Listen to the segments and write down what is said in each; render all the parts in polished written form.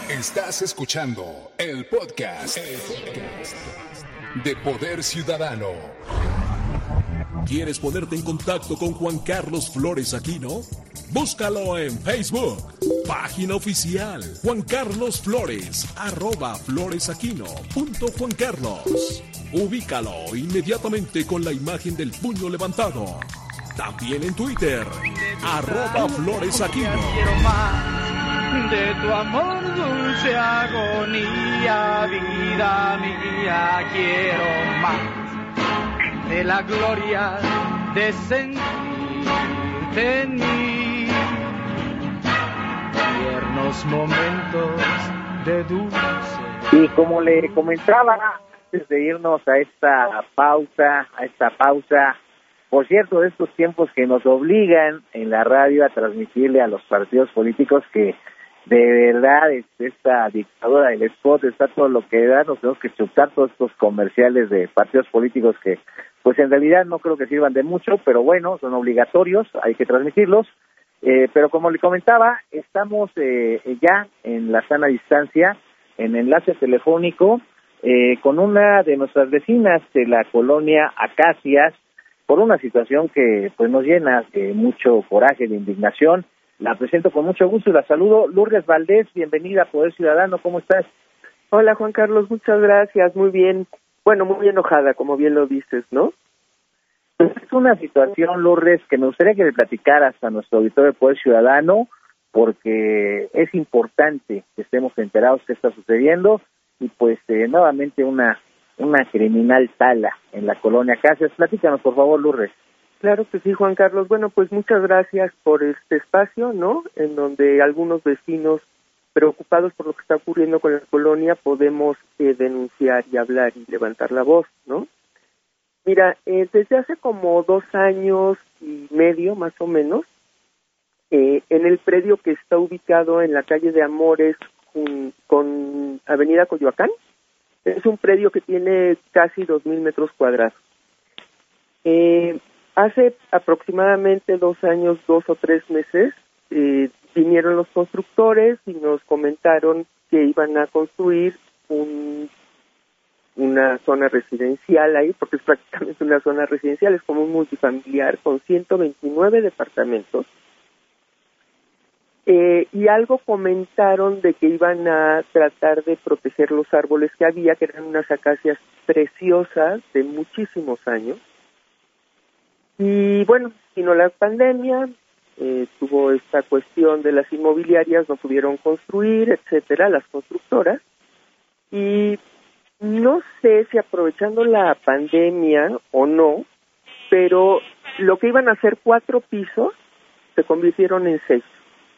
Estás escuchando el podcast de Poder Ciudadano. ¿Quieres ponerte en contacto con Juan Carlos Flores Aquino? Búscalo en Facebook, página oficial Juan Carlos Flores, @floresaquino.juancarlos. Ubícalo inmediatamente con la imagen del puño levantado. También en Twitter, @floresaquino. De tu amor dulce agonía, vida mía, quiero más de la gloria de sentirte en mí. Tiernos momentos de dulce. Y como le comentaba antes de irnos a esta pausa, por cierto, de estos tiempos que nos obligan en la radio a transmitirle a los partidos políticos que de verdad esta dictadura del spot está todo lo que da, nos tenemos que chutar todos estos comerciales de partidos políticos que pues en realidad no creo que sirvan de mucho, pero bueno, son obligatorios, hay que transmitirlos, pero como le comentaba, estamos ya en la sana distancia, en enlace telefónico, con una de nuestras vecinas de la colonia Acacias, por una situación que pues nos llena de mucho coraje, de indignación. La presento con mucho gusto y la saludo. Lourdes Valdés, bienvenida a Poder Ciudadano, ¿cómo estás? Hola Juan Carlos, muchas gracias, muy bien. Bueno, muy enojada, como bien lo dices, ¿no? Pues es una situación, Lourdes, que me gustaría que le platicaras a nuestro auditorio de Poder Ciudadano, porque es importante que estemos enterados qué está sucediendo, y pues nuevamente una criminal tala en la colonia Acacias. Platícanos, por favor, Lourdes. Claro que sí, Juan Carlos. Bueno, pues muchas gracias por este espacio, ¿no? En donde algunos vecinos preocupados por lo que está ocurriendo con la colonia podemos denunciar y hablar y levantar la voz, ¿no? Mira, desde hace como 2 años y medio, más o menos, en el predio que está ubicado en la calle de Amores con Avenida Coyoacán, es un predio que tiene casi 2,000 metros cuadrados. Hace aproximadamente 2 años, 2 o 3 meses, vinieron los constructores y nos comentaron que iban a construir una zona residencial ahí, porque es prácticamente una zona residencial, es como un multifamiliar con 129 departamentos. Y algo comentaron de que iban a tratar de proteger los árboles que había, que eran unas acacias preciosas de muchísimos años. Y bueno, vino la pandemia, tuvo esta cuestión de las inmobiliarias, no pudieron construir, etcétera, las constructoras. Y no sé si aprovechando la pandemia o no, pero lo que iban a ser 4 pisos se convirtieron en 6.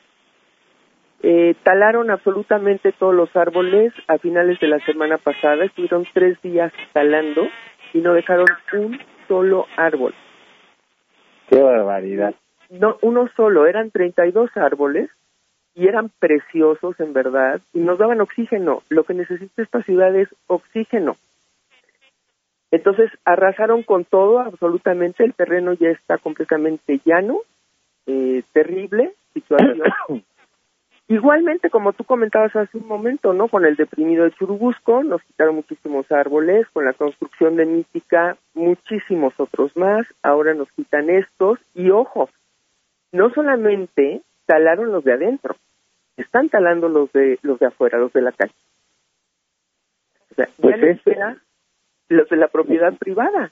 Talaron absolutamente todos los árboles a finales de la semana pasada, estuvieron 3 días talando y no dejaron un solo árbol. ¡Qué barbaridad! No, uno solo, eran 32 árboles y eran preciosos en verdad y nos daban oxígeno. Lo que necesita esta ciudad es oxígeno. Entonces arrasaron con todo, absolutamente, el terreno ya está completamente llano, terrible situación. Igualmente, como tú comentabas hace un momento, ¿no? Con el deprimido de Churubusco, nos quitaron muchísimos árboles, con la construcción de Mítica, muchísimos otros más, ahora nos quitan estos, y ojo, no solamente talaron los de adentro, están talando los de afuera, los de la calle. O sea, pues ya les queda los de la propiedad privada.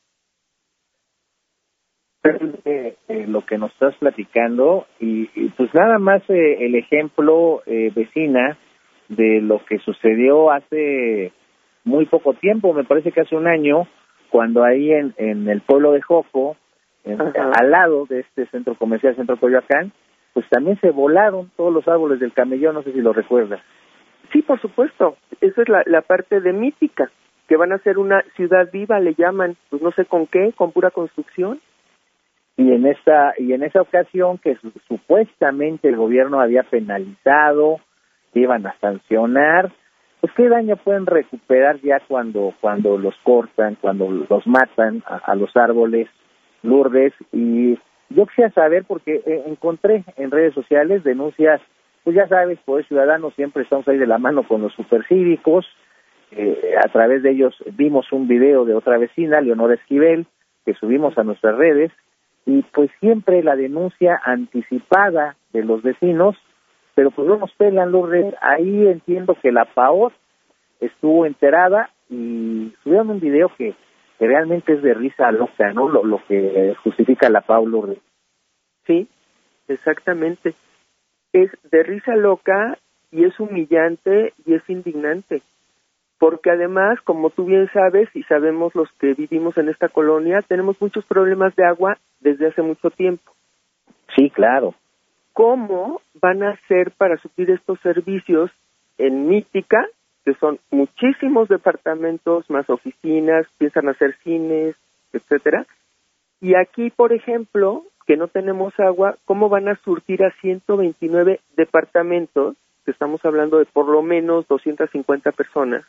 Lo que nos estás platicando y pues nada más el ejemplo, vecina, de lo que sucedió hace muy poco tiempo, me parece que hace 1 año, cuando ahí en el pueblo de Joco, al lado de este centro comercial, Centro Coyoacán, pues también se volaron todos los árboles del camellón, no sé si lo recuerdas. Sí, por supuesto, esa es la parte de Mítica, que van a ser una ciudad viva, le llaman, pues no sé con qué, con pura construcción. Y en esa ocasión que supuestamente el gobierno había penalizado, que iban a sancionar, pues qué daño pueden recuperar ya cuando los cortan, cuando los matan a los árboles, Lourdes. Y yo quisiera saber, porque encontré en redes sociales denuncias pues ya sabes, Poder Ciudadano siempre estamos ahí de la mano con los supercívicos. A través de ellos vimos un video de otra vecina, Leonora Esquivel, que subimos a nuestras redes, y pues siempre la denuncia anticipada de los vecinos, pero pues no nos pelan, Lourdes. Ahí entiendo que la PAOT estuvo enterada y subieron un video que realmente es de risa loca, ¿no? Lo que justifica la PAOT, Lourdes. Sí, exactamente. Es de risa loca y es humillante y es indignante. Porque además, como tú bien sabes y sabemos los que vivimos en esta colonia, tenemos muchos problemas de agua desde hace mucho tiempo. Sí, claro. ¿Cómo van a hacer para suplir estos servicios en Mítica, que son muchísimos departamentos, más oficinas, piensan hacer cines, etcétera? Y aquí, por ejemplo, que no tenemos agua, ¿cómo van a surtir a 129 departamentos, que estamos hablando de por lo menos 250 personas?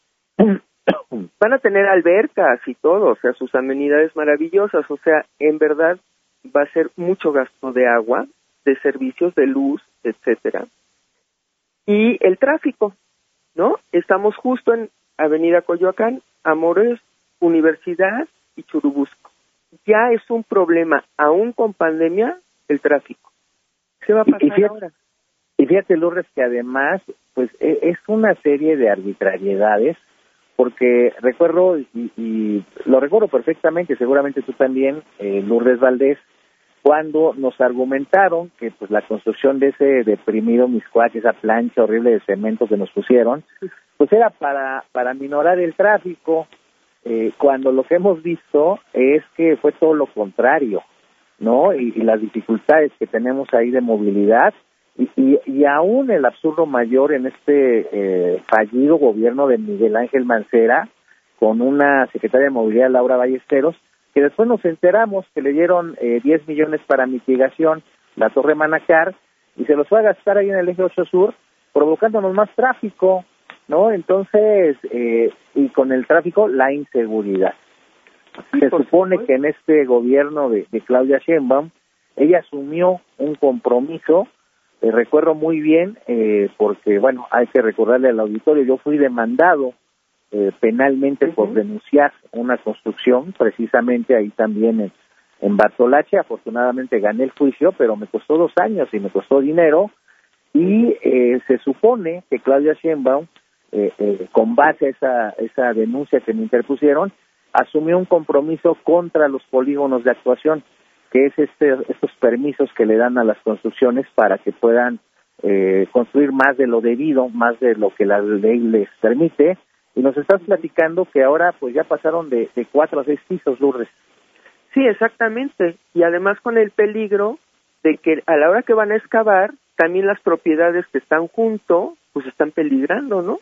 Van a tener albercas y todo, o sea, sus amenidades maravillosas, o sea, en verdad va a ser mucho gasto de agua, de servicios de luz, etcétera. Y el tráfico, ¿no? Estamos justo en Avenida Coyoacán, Amores, Universidad y Churubusco. Ya es un problema, aún con pandemia, el tráfico. ¿Qué va a pasar ahora? Y fíjate, Lourdes, que además, pues es una serie de arbitrariedades, porque recuerdo, y lo recuerdo perfectamente, seguramente tú también, Lourdes Valdés, cuando nos argumentaron que pues la construcción de ese deprimido Mixcoac, esa plancha horrible de cemento que nos pusieron, pues era para minorar el tráfico, cuando lo que hemos visto es que fue todo lo contrario, ¿no? Y las dificultades que tenemos ahí de movilidad, y aún el absurdo mayor en este fallido gobierno de Miguel Ángel Mancera, con una secretaria de Movilidad, Laura Ballesteros, que después nos enteramos que le dieron 10 millones para mitigación, la Torre Manacar, y se los fue a gastar ahí en el eje 8 Sur, provocándonos más tráfico, ¿no? Entonces, y con el tráfico, la inseguridad. Se supone que en este gobierno de Claudia Sheinbaum, ella asumió un compromiso. Recuerdo muy bien, porque, bueno, hay que recordarle al auditorio, yo fui demandado penalmente por denunciar una construcción, precisamente ahí también en Bartolache. Afortunadamente gané el juicio, pero me costó 2 años y me costó dinero, y se supone que Claudia Sheinbaum, con base a esa denuncia que me interpusieron, asumió un compromiso contra los polígonos de actuación, que es estos permisos que le dan a las construcciones para que puedan construir más de lo debido, más de lo que la ley les permite. Y nos estás platicando que ahora pues ya pasaron de 4 a 6 pisos, Lourdes. Sí, exactamente. Y además con el peligro de que a la hora que van a excavar, también las propiedades que están junto, pues están peligrando, ¿no?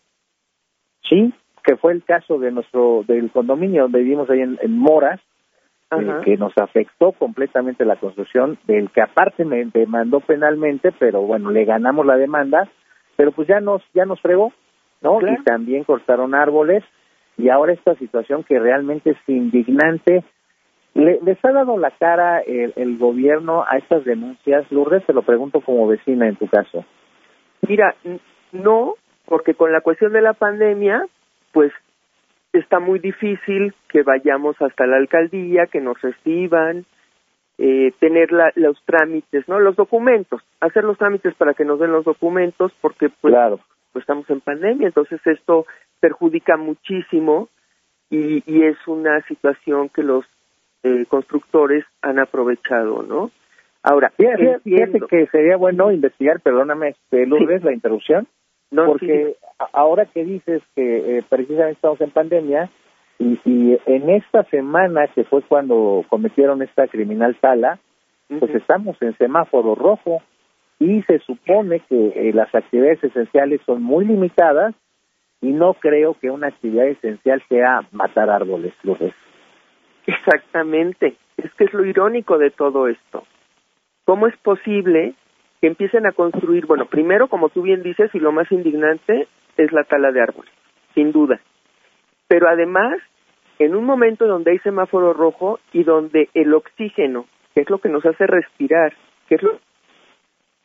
Sí, que fue el caso de del condominio donde vivimos ahí en Moras, que nos afectó completamente la construcción, del que aparte me demandó penalmente, pero bueno, le ganamos la demanda, pero pues ya nos fregó, ¿no? Claro. Y también cortaron árboles, y ahora esta situación que realmente es indignante. ¿Les ha dado la cara el gobierno a estas denuncias, Lourdes? Te lo pregunto como vecina en tu caso. Mira, no, porque con la cuestión de la pandemia, pues está muy difícil que vayamos hasta la alcaldía, que nos reciban, tener los trámites, ¿no? Los documentos, hacer los trámites para que nos den los documentos, porque pues, claro, pues estamos en pandemia, entonces esto perjudica muchísimo y es una situación que los constructores han aprovechado, ¿no? Ahora, fíjate que sería bueno investigar, perdóname, Lourdes, la interrupción, porque ahora que dices que precisamente estamos en pandemia, y en esta semana que fue cuando cometieron esta criminal tala, pues estamos en semáforo rojo, y se supone que las actividades esenciales son muy limitadas, y no creo que una actividad esencial sea matar árboles, Lourdes. Exactamente, es que es lo irónico de todo esto. ¿Cómo es posible que empiecen a construir? Bueno, primero, como tú bien dices, y lo más indignante es la tala de árboles, sin duda. Pero además, en un momento donde hay semáforo rojo y donde el oxígeno, que es lo que nos hace respirar, que es lo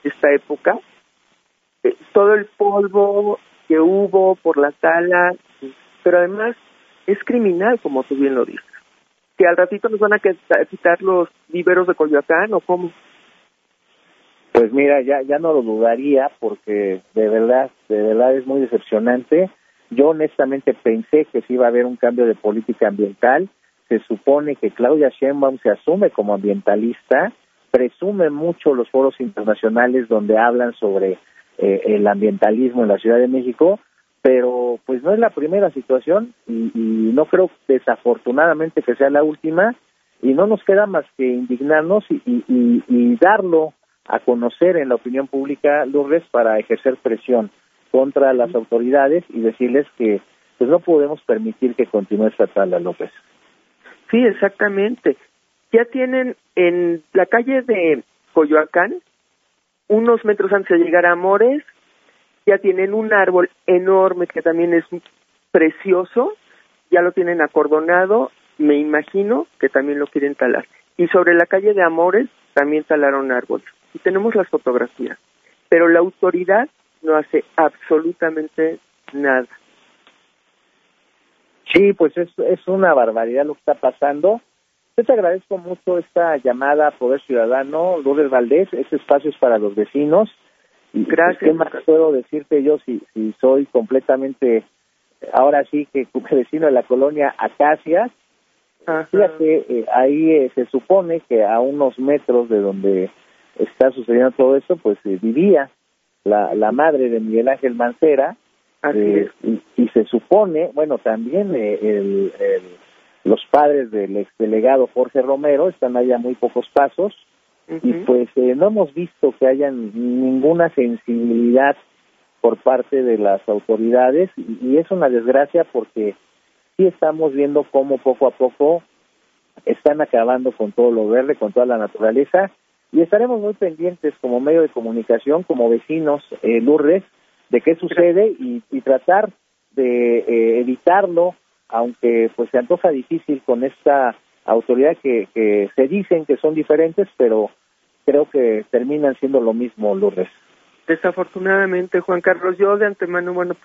esta época, todo el polvo que hubo por la tala, pero además es criminal, como tú bien lo dices. ¿Que al ratito nos van a quitar los viveros de Coyoacán o cómo? Pues mira, ya no lo dudaría, porque de verdad es muy decepcionante. Yo honestamente pensé que sí iba a haber un cambio de política ambiental. Se supone que Claudia Sheinbaum se asume como ambientalista, presume mucho los foros internacionales donde hablan sobre el ambientalismo en la Ciudad de México, pero pues no es la primera situación y no creo desafortunadamente que sea la última, y no nos queda más que indignarnos y darlo a conocer en la opinión pública, Lourdes, para ejercer presión contra las autoridades y decirles que pues no podemos permitir que continúe esta tala, López. Sí, exactamente. Ya tienen en la calle de Coyoacán, unos metros antes de llegar a Amores, ya tienen un árbol enorme que también es precioso, ya lo tienen acordonado, me imagino que también lo quieren talar. Y sobre la calle de Amores también talaron árboles. Y tenemos las fotografías, pero la autoridad no hace absolutamente nada. Sí, pues es una barbaridad lo que está pasando. Yo te agradezco mucho esta llamada a Poder Ciudadano, Lourdes Valdés. Este espacio es para los vecinos. Y gracias. ¿Qué más puedo decirte yo si soy completamente, ahora sí que vecino de la colonia Acacias? Ajá. Fíjate, ahí se supone que a unos metros de donde está sucediendo todo esto, pues vivía la madre de Miguel Ángel Mancera, y se supone, bueno, también los padres del exdelegado Jorge Romero están allá a muy pocos pasos, y pues no hemos visto que haya ninguna sensibilidad por parte de las autoridades, y es una desgracia porque sí estamos viendo cómo poco a poco están acabando con todo lo verde, con toda la naturaleza, y estaremos muy pendientes como medio de comunicación, como vecinos, Lourdes, de qué sucede y tratar de evitarlo, aunque pues se antoja difícil con esta autoridad que se dicen que son diferentes, pero creo que terminan siendo lo mismo, Lourdes. Desafortunadamente, Juan Carlos, yo de antemano, bueno,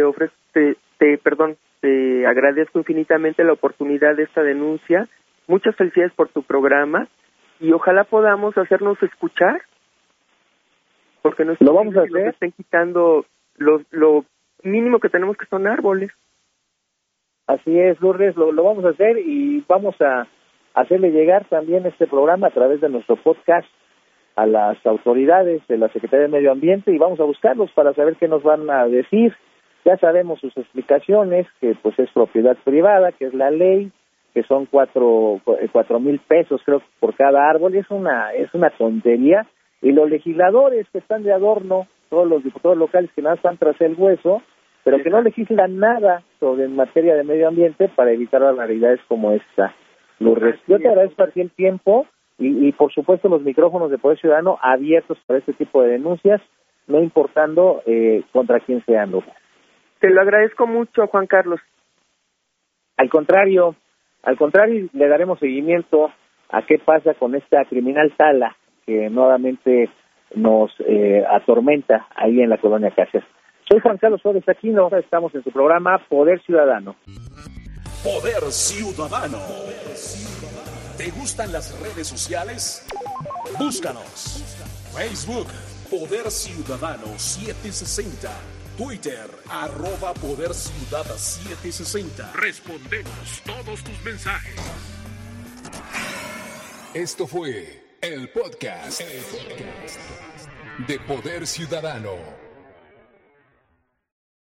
te agradezco infinitamente la oportunidad de esta denuncia. Muchas felicidades por tu programa y ojalá podamos hacernos escuchar, porque nos estén quitando lo mínimo que tenemos, que son árboles. Así es, Lourdes, lo vamos a hacer, y vamos a hacerle llegar también este programa a través de nuestro podcast a las autoridades de la Secretaría de Medio Ambiente, y vamos a buscarlos para saber qué nos van a decir. Ya sabemos sus explicaciones, que pues es propiedad privada, que es la ley, que son 4,000 pesos creo por cada árbol, y es una tontería, y los legisladores que están de adorno, todos los diputados locales que nada están tras el hueso, pero que no legislan nada sobre en materia de medio ambiente para evitar barbaridades como esta. Lourdes, yo te agradezco a ti el tiempo y por supuesto los micrófonos de Poder Ciudadano abiertos para este tipo de denuncias, no importando contra quién sean, Lourdes. Te lo agradezco mucho, Juan Carlos. Al contrario, le daremos seguimiento a qué pasa con esta criminal tala que nuevamente nos atormenta ahí en la colonia Acacias. Soy Juan Carlos Flores Aquino, estamos en su programa Poder Ciudadano. Poder Ciudadano. ¿Te gustan las redes sociales? Búscanos. Facebook, Poder Ciudadano 760. Twitter, @PoderCiudad760. Respondemos todos tus mensajes. Esto fue el podcast de Poder Ciudadano.